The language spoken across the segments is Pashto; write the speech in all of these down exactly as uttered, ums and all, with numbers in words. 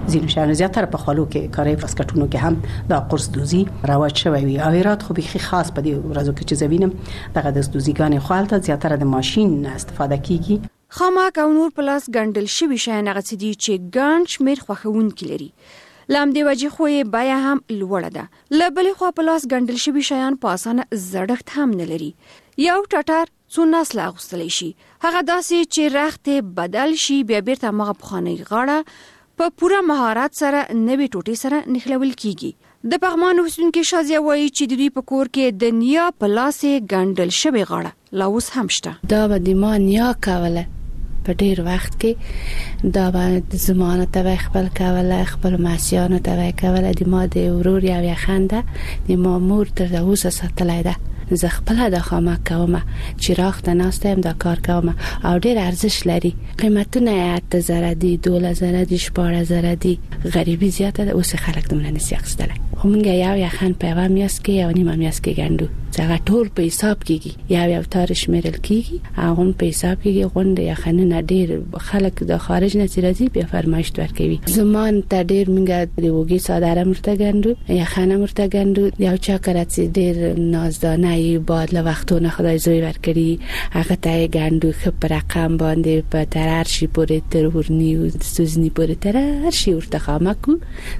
ځینو شیانو زیاتره په خولو کې کاري فاسکټونو کې هم دا قرص دوزي رواج شوی وي. او هرات خو به خاص په دې ورځو کې چې زوینم دغه د دوزیګانې خالته زیاتره د ماشين استفاده کیږي. خامک او نور پلاس ګندل شوی شیان هغه څه دي چې ګڼ شمېر خوښونکي لري. لام دی وجه خو یې بیا هم لوړه ده. له بلې خوا پلاس ګندل شوی شیان په اسانه زړښت هم نه لري. یو ټټر څو نسل اغوستلی شي، هغه داسې چې رخت بدل شي بیا بیرته مغه پخوانی غاړه په پوره مهارت سره نوې ټوټې سره نښلول کیږي. د پغمان اوسیدونکو شازیه وایي چې د دوی په کور کې د نیا په لاسې ګندل شوی غاړه لا اوس هم شته. دا به د ما نیا کوله په ډیر وخت کې، دا به زمانه ته خپل کوله، خپل ماسیانو ته کوله. د ما د ورور یو یخنده د ما مور تر اوسه ساتلای ده. زه خپل د خامک کوم چې راخته ناستم دا کار کوم او ډیر ارزش لري. قیمتونه اته زره دي، دوله زره دي، شپاره زره دي. غریبی زیاته ده، اوس خلک دومره نسی اخستله. خو مونږ یو یخن په یو میاس کې یو نیمه میاس کې ګندو، څنګه ټول په حساب کېږي، یو یو تار شمیرل کېږي، هغه په حساب کېږي. غونډه یخنونه ډیر خلک د خارج نه راځي بیا فرمایش ورکوي. زمان ته ډیر مونږ د وګي صادره مرته ګندو، یخنه مرته ګندو. یو چا کړه چې ډیر نازدانه ای بعد له وختونه خدای زوی ورکړي، هغه ته ګندو خپ رقم باندې په ترار شي پورې تر ورنی او سوزنی پورې ترار شي ورته خامکو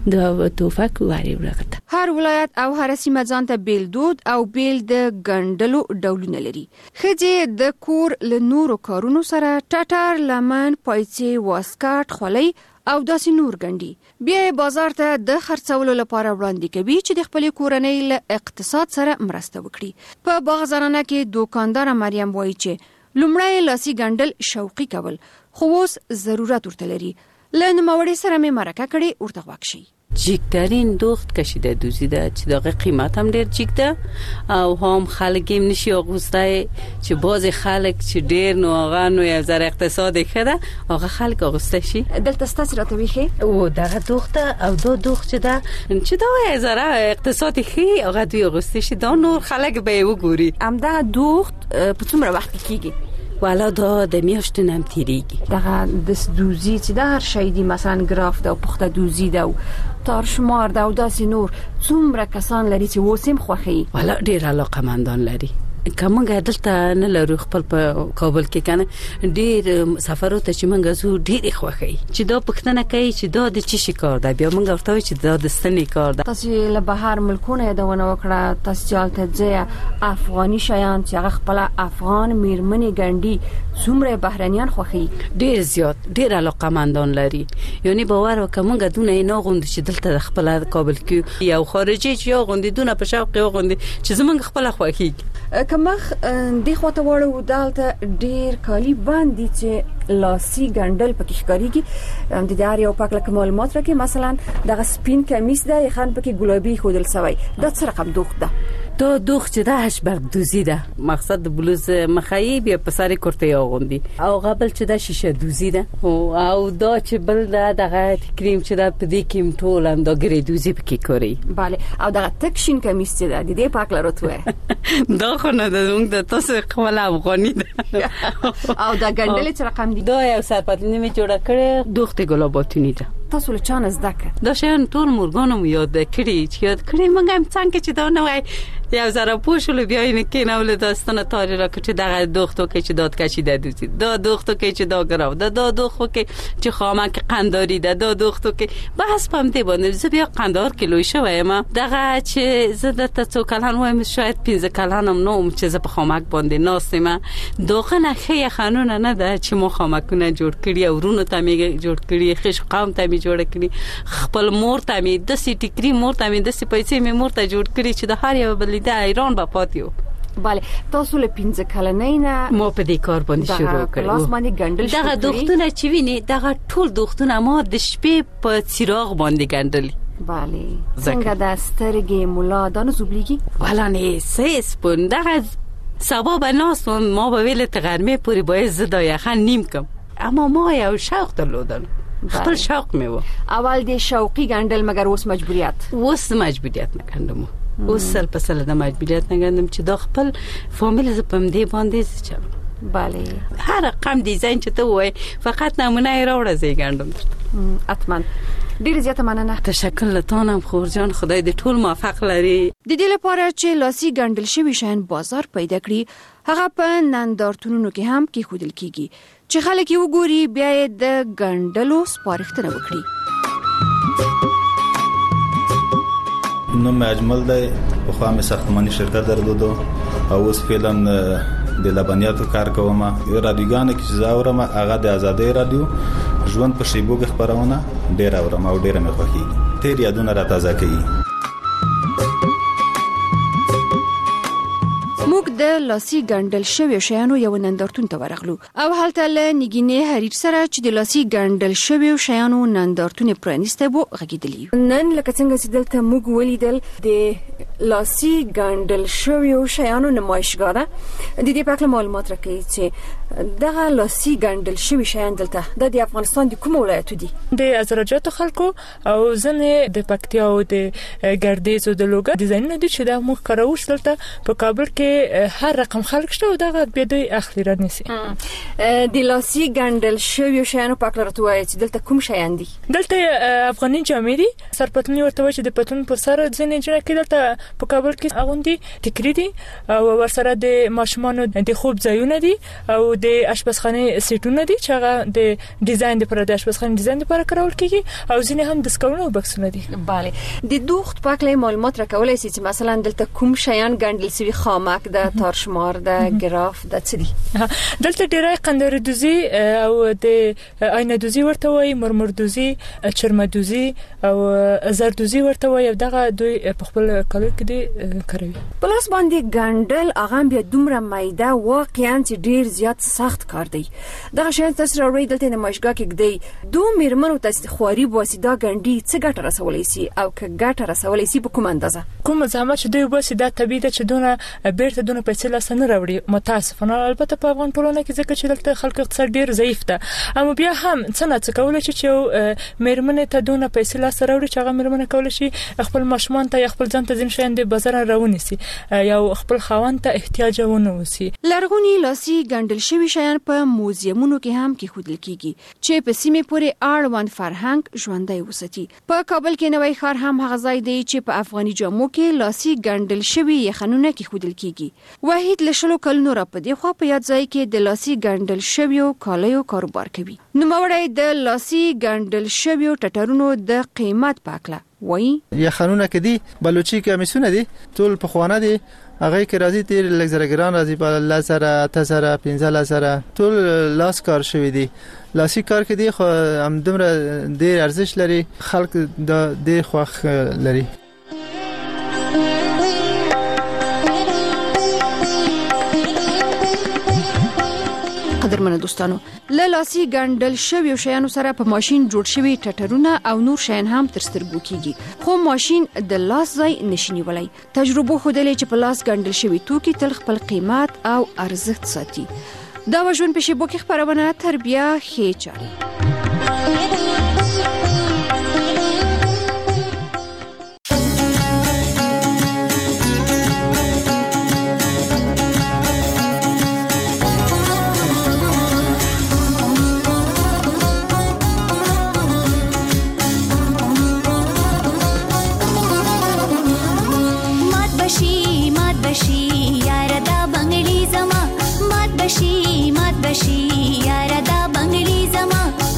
د توفک واری ورغته. هر ولایت او هر سیمه ځان ته بیل دود او بیل د ګندلو ډولونه لري. خځې د کور له نورو کارونو سره ټټر، لمن، پایڅې، واسکټ، خولۍ او داسې نور ګندي. بیا بازار ته د خرڅولو لپاره وړاندې کوي چې د خپل کورنۍ له اقتصاد سره مرسته وکړي. په باغ زنانه کې دوکاندار مریم وایي چې لومړی لاسي ګندل شوقي کول خو اوس ضرورت ورته لري. له نوموړي سره مې مرکه کړې، ورته غوږ شي. جیکترین دوخت کشیده دوزی ده چې داغه قیمت هم ډیر جیک ده او هم خلک هم نشي اغوسته چې باز خلک چې ډیر نو هغه نو یو ذره اقتصاد خده هغه خلک اغوسته شي. دلته ستاسو راته ویخي او دغه دوخته او دو دوخت چې ده چې دا یو ذره اقتصاد خي هغه دوی اغوسته شي، دا نور خلک به وګوري. ام دا دوخت په څومره وخت کېږي؟ والا دا د میاشتو نم تیریږي. دغه د دوزی چې د هر شی دی، مثلا ګراف ده او پخته دوزی ده او تار شمار ده او داسې نور، څومره کسان لري چې وسیم خوخي؟ والا ډیر علاقمندان لري. کومه دلته نه لرو خپل په کابل کې کنه ډیر سفرو ته چې مونږ زو ډیر خوخي چې دا پښتنه کوي چې دا د چی شکار ده، بیا مونږ ورته چې دا د ستنې کار ده. تاسو له بهر ملکونه یادونه وکړه، تاسو چالت ځه افغاني شیان چې هغه خپل افغان میرمنې ګندي، څومره بهرنیان خوخي؟ ډیر زیات، ډیر علاقمندان لري. یعنی باور وکړه مونږ دونه نه غوند چې دلته خپل کابل کې یو خارجي چې یو غوندونه په شوق یو غوندي چې زمونږ خپل خوخي. کمخ دی خواته وړو دالته ډیر کالی باندې چې لاسي ګندل پکې ښکاریږي. د دار یو پاک لکه معلومات راکې، مثلا دغه سپین کمیس ده خان پکې ګلابي خودل سوی، دا څه رقم دوخت ده؟ دا دوخت چې ده هشبرګ دوزی ده، مقصد د بلوز مخایی بیا په سر کرته یاغوندي او قبل چې ده شیشه دوزی ده او دا چې بل ده دغه کریم چې ده په دې کې ټول هم دا ګری دوزی پکې کوي. bale او دغه تک شین کمیس چې ده د دې پاک لروتوه دا خو نه ده، موږ د تاسو خپل افغاني ده. او دا ګندل چې رقم دي؟ دا یو سرپتلنی می جوړه کړې دوخت ګلاباتونی ده. تاسو له چانه زده کړ؟ دا شین ټول مورګانو یاد کړی چې یاد کړی موږ هم څنګه چې دا نه وای یو زره پوښول بیا یې کې نه ول داستانه تاری را کړی دغه دوختو کې چې داد کشیده دوزی، دا دوختو کې چې دا ګراو، دا دا دوختو کې چې خامک قنداری ده، دا دوختو کې بحث پم دی باندې زه بیا قندار کیلو شوم. دغه چې زه د تاسو کلان وایم شاید پنځه کلانم نو چې زه په خامک باندې ناستم. دوغه نه خې خانونه نه ده چې مو خامکونه جوړ کړی او ورونو ته می جوړ کړی، خش قوم ته می جوړ کړی، خپل مور ته می د سټی کری مور ته می د سې پیسې می مور ته جوړ کړی چې د هر یو بل د ایران په پاتیو. bale تاسو له پنځه کلنۍ نه مو په دې کار باندې شروع کړو. لاس باندې ګندل شو. دغه دوختونه چې ویني دغه ټول دوختونه ما د شپې په څراغ باندې ګندل. bale څنګه د سترګې مولا دانه زوبليږي؟ ولا نه سیس پون دغه سبب ناس ما به ویل تغرمه پوری باید زدا یخن نیم کم، اما ما یو شوق درلودل، خپل شوق می و. اول د شوقي ګندل مگر اوس مجبوریت؟ اوس مجبوریت نه کندم، اوس سل په سل د مجبوریت نه کندم چې د خپل فامیل ز پم دی باندې چلو. bale هر رقم دیزاین چې ته وای فقط نمونه راوړه زی ګندم. اتمن ډیر زیاته مننه. تشکر لتانم خور جان، خدای دې ټول موفق لري. د دې لپاره چې لاسي ګنډل شوی شیان بازار پیدا کړي هغه په نندارتونونو کې هم کې خودل کیږي چې خلک یې وګوري بیا یې د ګنډلو سپارښتنه وکړي. نوم اجمل دی، خو هم ساختماني شرکت درلودو او اوس فعلا د لبنیاتو کار کوم. یو رادیوګان کې چې زاورم هغه د آزادۍ رادیو ژوند په شیبو کې خبرونه ډیر اورم او ډیر مې خوښي، تیر یادونه را تازه کوي. موږ د لاسي ګنډل شوی شیانو یو نندارتون ته ورغلو او هلته له نګینې حریر سره چې د لاسي ګنډل شوی شیانو نندارتون پرانیسته بو غږیدلی. نن لکه څنګه چې دلته موږ ولیدل د لاسي ګنډل شوی شیانو نمایشګاه ده. د دې په اړه معلومات راکړئ چې دغه لاسي ګنډل شوی شیان دلته د افغانستان د کوم ولایت دي؟ د ازرجات خلکو او ځنې د پکتیا او د ګردیز او د لوګر ډیزاینونه دي چې دا موږ کاروش دلته په کابل کې هر رقم خلک شته او دغه به دوی اخلي رانیسي. د لاسي ګنډل شوی شیانو په اړه راته وایي چې دلته کوم شیان دي؟ دلته افغاني جامې دي، سرپتلونی ورته وایي چې د پتلون پر سر ځنې جوړه کې دلته په کابل کې اغوندي ټیکری دي او ورسره د ماشومانو د خوب ځایونه دي او د اشپزخانه سیټونه دي چې هغه د ډیزاین لپاره د اشپزخانه ډیزاین لپاره کارول کیږي او ځنې هم د سکرونو بکسونه دي. bale د دوخت په اړه معلومات راکولای شي چې مثلا دلته کوم شیان ګنډل شوی خامک د تارشمار د ګراف د څدي؟ دلته ډیرای قندر دوزی او د آینه دوزی ورته وایي، مرمر دوزی، چرمه دوزی او زر دوزی ورته وایي. دغه دوی په خپل کالو کې دي کوي. پلاس باندې ګنډل هغه بیا دومره مایده واقعا چې ډیر زیات سخت کار دی. دغه شی تاسو راوړی دلته د ماشګه کې دی دوه میرمنو تاسو خواري بواسطه ګنډي څه ګټه رسولای شي او که ګټه رسولای شي په کوم اندازه؟ کوم زحمت چې دوی بواسطه د طبيعي ده چې دونه بیرته دونه پیسې لاسنه راوړي. متاسفانه البته په افغان ټولنه کې ځکه چې دلته خلک اقتصاد ډیر ضعیف ده، اما بیا هم څه نه څه کولای شي چې میرمنې ته دونه پیسې لاسه راوړي چې هغه میرمنې کولای شي خپل ماشومان ته یا خپل ځان ته ځین شین د بازار راونیسي یا خپل خاوند ته احتیاج ونه وسی. لرغونی لاسي ګنډل شوی شیان په موزیمونو کې هم کې خودل کیږي چې په سیمه پورې اړوند فرهنګ ژوندۍ وساتي. په کابل کې نوی ښار هم هغه ځای دی چې په افغاني جامو کې لاسي ګنډل شوی یخنونه کې خودل کیږي. وحید لشلو کلونو را په دی خو په یاد ځای کې د لاسي ګنډل شویو کالیو کاروبار کوي. نو مورای د لاسي ګنډل شویو ټټرونو د قیمت پاکله وای یا خانونه کې دي بلوچي کې میسونه دي ټول په خوانه دي هغه کې راځي تیر لګزرګران راځي په لاسره تاسره پنځه لاسره ټول لاس کار شوی دي. لاسي کار کې دي خو هم دومره ډیر ارزښت لري، خلک د ډیر خوښ لري. قدرمنو دوستانو، له لاسي ګنډل شوی شیانو سره په ماشين جوړ شوی ټټرونه او نور شیان هم تر سترګو کیږي، خو ماشين د لاس ځای نشي ولای. تجربه خودلې چې په لاس ګنډل شوی توکي تل خپل قیمت او ارزښت ساتي. دا وژن په شیبو کې خبرونه تربیه خې چاري. مات بشي مات بشي یاره دا بنگلی زما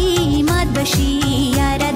مات بشي یاره